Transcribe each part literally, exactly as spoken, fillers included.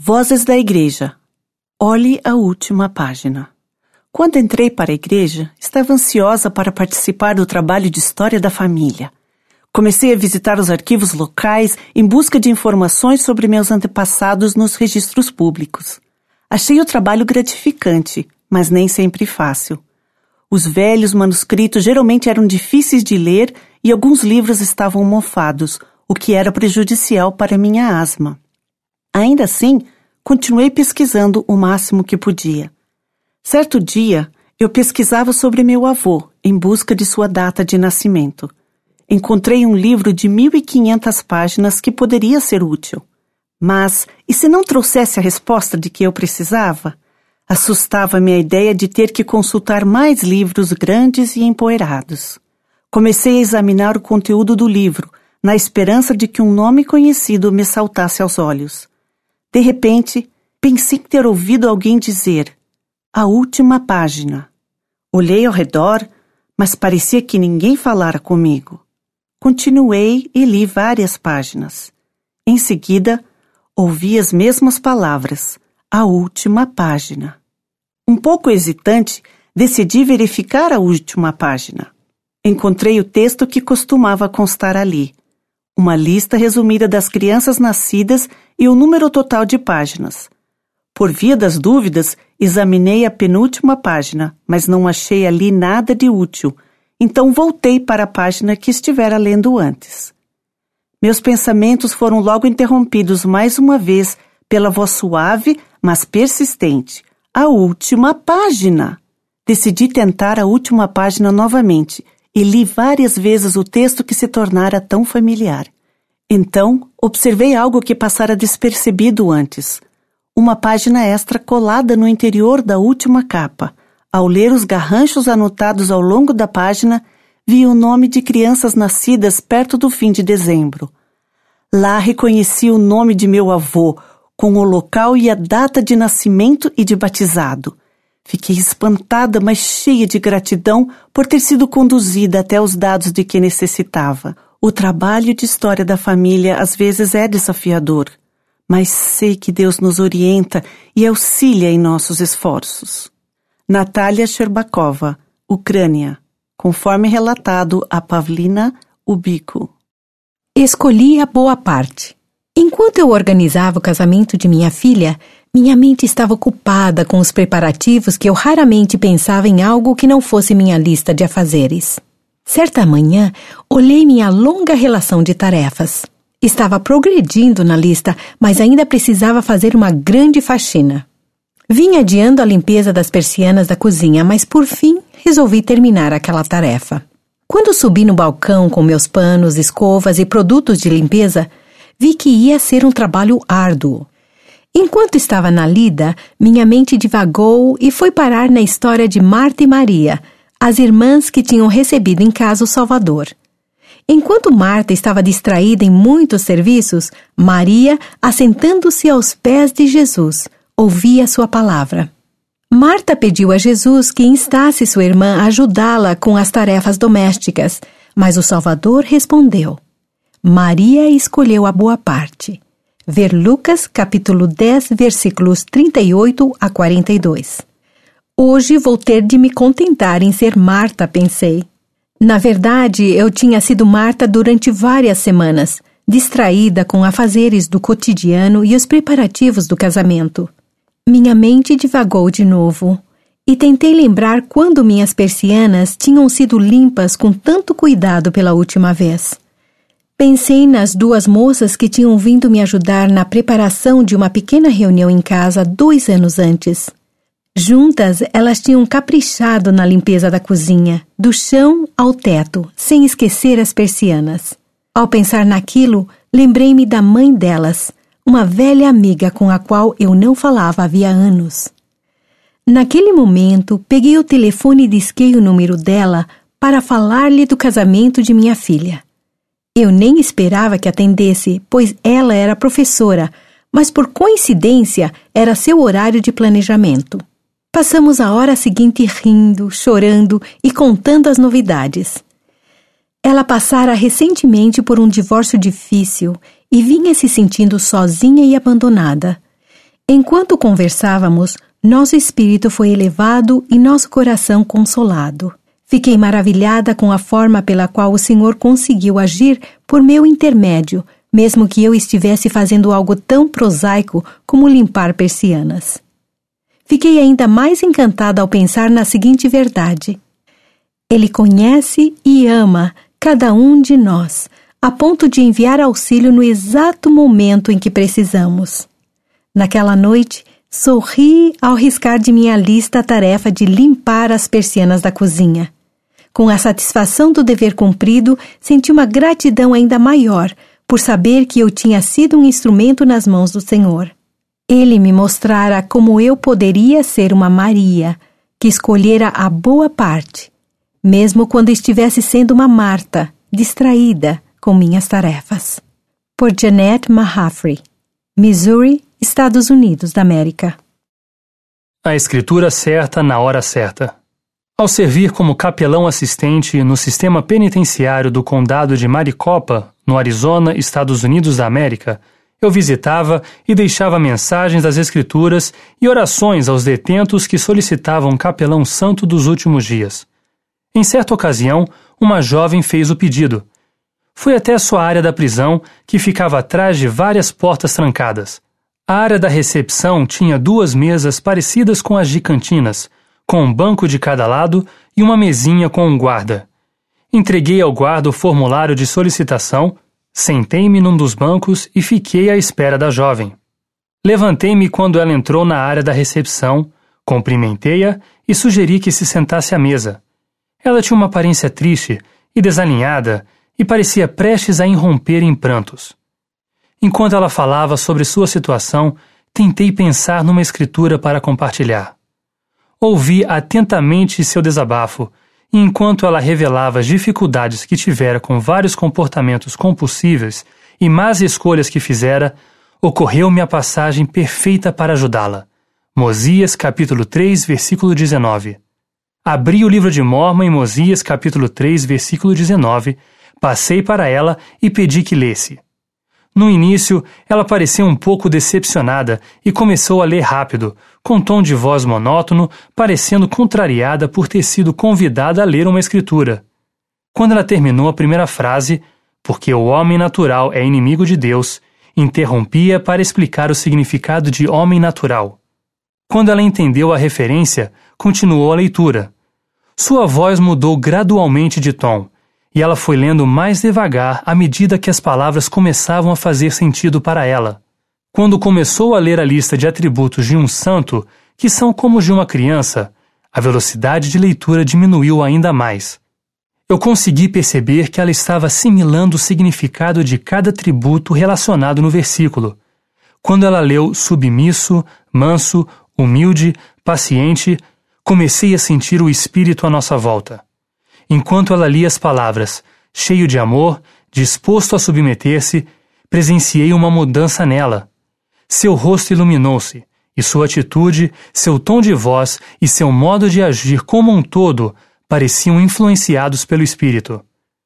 Vozes da Igreja. Olhe a última página. Quando entrei para a igreja, estava ansiosa para participar do trabalho de história da família. Comecei a visitar os arquivos locais em busca de informações sobre meus antepassados nos registros públicos. Achei o trabalho gratificante, mas nem sempre fácil. Os velhos manuscritos geralmente eram difíceis de ler e alguns livros estavam mofados, o que era prejudicial para minha asma. Ainda assim, continuei pesquisando o máximo que podia. Certo dia, eu pesquisava sobre meu avô, em busca de sua data de nascimento. Encontrei um livro de mil e quinhentas páginas que poderia ser útil. Mas, e se não trouxesse a resposta de que eu precisava? Assustava-me a ideia de ter que consultar mais livros grandes e empoeirados. Comecei a examinar o conteúdo do livro, na esperança de que um nome conhecido me saltasse aos olhos. De repente, pensei ter ouvido alguém dizer: a última página. Olhei ao redor, mas parecia que ninguém falara comigo. Continuei e li várias páginas. Em seguida, ouvi as mesmas palavras: a última página. Um pouco hesitante, decidi verificar a última página. Encontrei o texto que costumava constar ali. Uma lista resumida das crianças nascidas e o número total de páginas. Por via das dúvidas, examinei a penúltima página, mas não achei ali nada de útil, então voltei para a página que estivera lendo antes. Meus pensamentos foram logo interrompidos mais uma vez pela voz suave, mas persistente. A última página! Decidi tentar a última página novamente e li várias vezes o texto que se tornara tão familiar. Então, observei algo que passara despercebido antes. Uma página extra colada no interior da última capa. Ao ler os garranchos anotados ao longo da página, vi o nome de crianças nascidas perto do fim de dezembro. Lá reconheci o nome de meu avô, com o local e a data de nascimento e de batizado. Fiquei espantada, mas cheia de gratidão por ter sido conduzida até os dados de que necessitava. O trabalho de história da família às vezes é desafiador, mas sei que Deus nos orienta e auxilia em nossos esforços. Natália Sherbakova, Ucrânia, conforme relatado a Pavlina Ubico. Escolhi a boa parte. Enquanto eu organizava o casamento de minha filha, minha mente estava ocupada com os preparativos que eu raramente pensava em algo que não fosse minha lista de afazeres. Certa manhã, olhei minha longa relação de tarefas. Estava progredindo na lista, mas ainda precisava fazer uma grande faxina. Vim adiando a limpeza das persianas da cozinha, mas por fim resolvi terminar aquela tarefa. Quando subi no balcão com meus panos, escovas e produtos de limpeza, vi que ia ser um trabalho árduo. Enquanto estava na lida, minha mente divagou e foi parar na história de Marta e Maria, as irmãs que tinham recebido em casa o Salvador. Enquanto Marta estava distraída em muitos serviços, Maria, assentando-se aos pés de Jesus, ouvia sua palavra. Marta pediu a Jesus que instasse sua irmã a ajudá-la com as tarefas domésticas, mas o Salvador respondeu: Maria escolheu a boa parte. Ver Lucas, capítulo dez, versículos trinta e oito a quarenta e dois. Hoje vou ter de me contentar em ser Marta, pensei. Na verdade, eu tinha sido Marta durante várias semanas, distraída com afazeres do cotidiano e os preparativos do casamento. Minha mente divagou de novo e tentei lembrar quando minhas persianas tinham sido limpas com tanto cuidado pela última vez. Pensei nas duas moças que tinham vindo me ajudar na preparação de uma pequena reunião em casa dois anos antes. Juntas, elas tinham caprichado na limpeza da cozinha, do chão ao teto, sem esquecer as persianas. Ao pensar naquilo, lembrei-me da mãe delas, uma velha amiga com a qual eu não falava havia anos. Naquele momento, peguei o telefone e disquei o número dela para falar-lhe do casamento de minha filha. Eu nem esperava que atendesse, pois ela era professora, mas por coincidência era seu horário de planejamento. Passamos a hora seguinte rindo, chorando e contando as novidades. Ela passara recentemente por um divórcio difícil e vinha se sentindo sozinha e abandonada. Enquanto conversávamos, nosso espírito foi elevado e nosso coração consolado. Fiquei maravilhada com a forma pela qual o Senhor conseguiu agir por meu intermédio, mesmo que eu estivesse fazendo algo tão prosaico como limpar persianas. Fiquei ainda mais encantada ao pensar na seguinte verdade: Ele conhece e ama cada um de nós, a ponto de enviar auxílio no exato momento em que precisamos. Naquela noite, sorri ao riscar de minha lista a tarefa de limpar as persianas da cozinha. Com a satisfação do dever cumprido, senti uma gratidão ainda maior por saber que eu tinha sido um instrumento nas mãos do Senhor. Ele me mostrara como eu poderia ser uma Maria, que escolhera a boa parte, mesmo quando estivesse sendo uma Marta, distraída com minhas tarefas. Por Janet Mahaffrey, Missouri, Estados Unidos da América. A escritura certa na hora certa. Ao servir como capelão assistente no sistema penitenciário do condado de Maricopa, no Arizona, Estados Unidos da América, eu visitava e deixava mensagens das Escrituras e orações aos detentos que solicitavam um capelão santo dos últimos dias. Em certa ocasião, uma jovem fez o pedido. Fui até sua área da prisão, que ficava atrás de várias portas trancadas. A área da recepção tinha duas mesas parecidas com as de cantinas, com um banco de cada lado e uma mesinha com um guarda. Entreguei ao guarda o formulário de solicitação, sentei-me num dos bancos e fiquei à espera da jovem. Levantei-me quando ela entrou na área da recepção, cumprimentei-a e sugeri que se sentasse à mesa. Ela tinha uma aparência triste e desalinhada e parecia prestes a irromper em prantos. Enquanto ela falava sobre sua situação, tentei pensar numa escritura para compartilhar. Ouvi atentamente seu desabafo, e enquanto ela revelava as dificuldades que tivera com vários comportamentos compulsíveis e más escolhas que fizera, ocorreu-me a passagem perfeita para ajudá-la. Mosias capítulo três, versículo dezenove. Abri o livro de Mórmon em Mosias capítulo três, versículo dezenove, passei para ela e pedi que lesse. No início, ela parecia um pouco decepcionada e começou a ler rápido, com tom de voz monótono, parecendo contrariada por ter sido convidada a ler uma escritura. Quando ela terminou a primeira frase, porque o homem natural é inimigo de Deus, interrompia para explicar o significado de homem natural. Quando ela entendeu a referência, continuou a leitura. Sua voz mudou gradualmente de tom, e ela foi lendo mais devagar à medida que as palavras começavam a fazer sentido para ela. Quando começou a ler a lista de atributos de um santo, que são como os de uma criança, a velocidade de leitura diminuiu ainda mais. Eu consegui perceber que ela estava assimilando o significado de cada atributo relacionado no versículo. Quando ela leu submisso, manso, humilde, paciente, comecei a sentir o Espírito à nossa volta. Enquanto ela lia as palavras, cheio de amor, disposto a submeter-se, presenciei uma mudança nela. Seu rosto iluminou-se, e sua atitude, seu tom de voz e seu modo de agir como um todo pareciam influenciados pelo Espírito.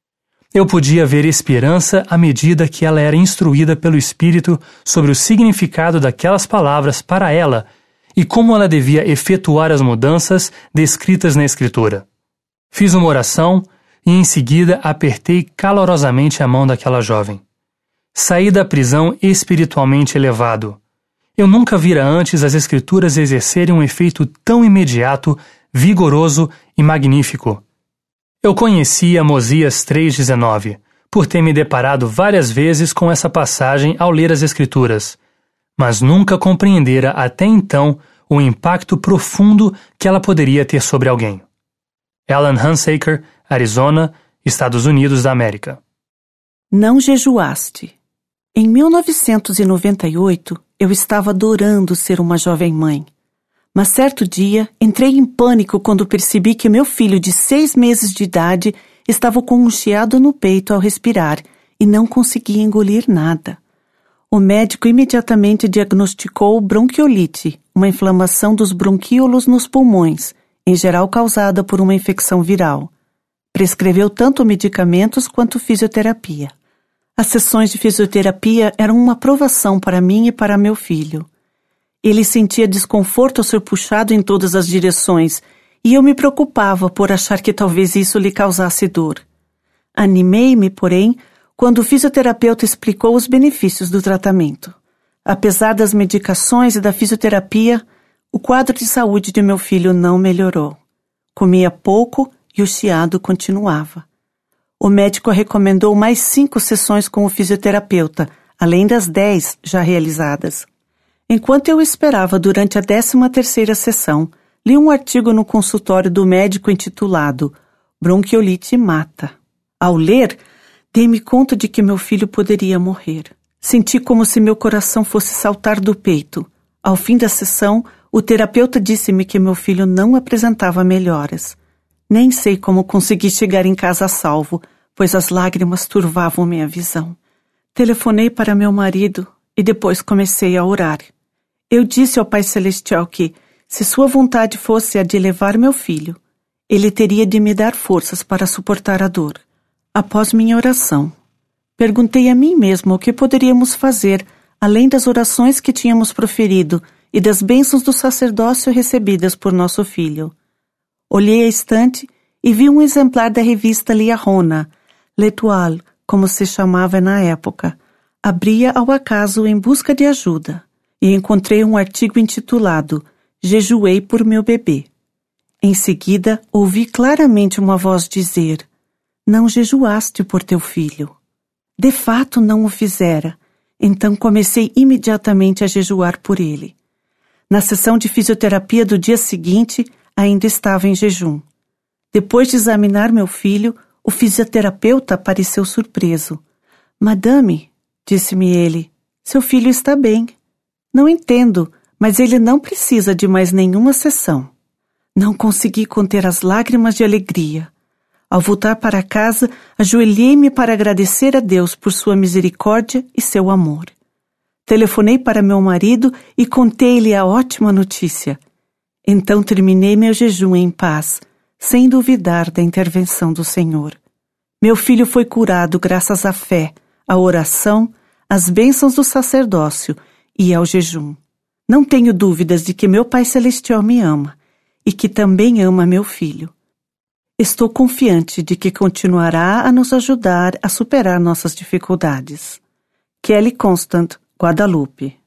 Eu podia ver esperança à medida que ela era instruída pelo Espírito sobre o significado daquelas palavras para ela e como ela devia efetuar as mudanças descritas na Escritura. Fiz uma oração e em seguida apertei calorosamente a mão daquela jovem. Saí da prisão espiritualmente elevado. Eu nunca vira antes as Escrituras exercerem um efeito tão imediato, vigoroso e magnífico. Eu conhecia Mosias três, dezenove, por ter me deparado várias vezes com essa passagem ao ler as Escrituras, mas nunca compreendera até então o impacto profundo que ela poderia ter sobre alguém. Alan Hunsaker, Arizona, Estados Unidos da América. Não jejuaste. Em mil novecentos e noventa e oito, eu estava adorando ser uma jovem mãe. Mas certo dia, entrei em pânico quando percebi que meu filho de seis meses de idade estava com um chiado no peito ao respirar e não conseguia engolir nada. O médico imediatamente diagnosticou bronquiolite, uma inflamação dos bronquíolos nos pulmões, em geral causada por uma infecção viral. Prescreveu tanto medicamentos quanto fisioterapia. As sessões de fisioterapia eram uma provação para mim e para meu filho. Ele sentia desconforto ao ser puxado em todas as direções, e eu me preocupava por achar que talvez isso lhe causasse dor. Animei-me, porém, quando o fisioterapeuta explicou os benefícios do tratamento. Apesar das medicações e da fisioterapia, o quadro de saúde de meu filho não melhorou. Comia pouco e o chiado continuava. O médico recomendou mais cinco sessões com o fisioterapeuta, além das dez já realizadas. Enquanto eu esperava durante a décima terceira sessão, li um artigo no consultório do médico intitulado Bronquiolite Mata. Ao ler, dei-me conta de que meu filho poderia morrer. Senti como se meu coração fosse saltar do peito. Ao fim da sessão, o terapeuta disse-me que meu filho não apresentava melhoras. Nem sei como consegui chegar em casa a salvo, pois as lágrimas turvavam minha visão. Telefonei para meu marido e depois comecei a orar. Eu disse ao Pai Celestial que, se sua vontade fosse a de levar meu filho, ele teria de me dar forças para suportar a dor. Após minha oração, perguntei a mim mesmo o que poderíamos fazer, além das orações que tínhamos proferido e das bênçãos do sacerdócio recebidas por nosso filho. Olhei a estante e vi um exemplar da revista Liahona, L'Étoile, como se chamava na época. Abria ao acaso em busca de ajuda e encontrei um artigo intitulado Jejuei por meu bebê. Em seguida, ouvi claramente uma voz dizer: não jejuaste por teu filho. De fato, não o fizera. Então comecei imediatamente a jejuar por ele. Na sessão de fisioterapia do dia seguinte, ainda estava em jejum. Depois de examinar meu filho, o fisioterapeuta pareceu surpreso. Madame, disse-me ele, seu filho está bem. Não entendo, mas ele não precisa de mais nenhuma sessão. Não consegui conter as lágrimas de alegria. Ao voltar para casa, ajoelhei-me para agradecer a Deus por sua misericórdia e seu amor. Telefonei para meu marido e contei-lhe a ótima notícia. Então terminei meu jejum em paz, sem duvidar da intervenção do Senhor. Meu filho foi curado graças à fé, à oração, às bênçãos do sacerdócio e ao jejum. Não tenho dúvidas de que meu Pai Celestial me ama e que também ama meu filho. Estou confiante de que continuará a nos ajudar a superar nossas dificuldades. Kelly Constant, Guadalupe.